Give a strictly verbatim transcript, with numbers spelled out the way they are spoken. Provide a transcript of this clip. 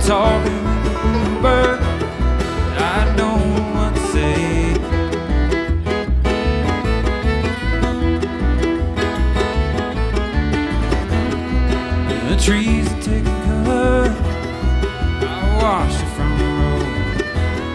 talking with a bird, but I don't know what to say. The trees are taking color, I watched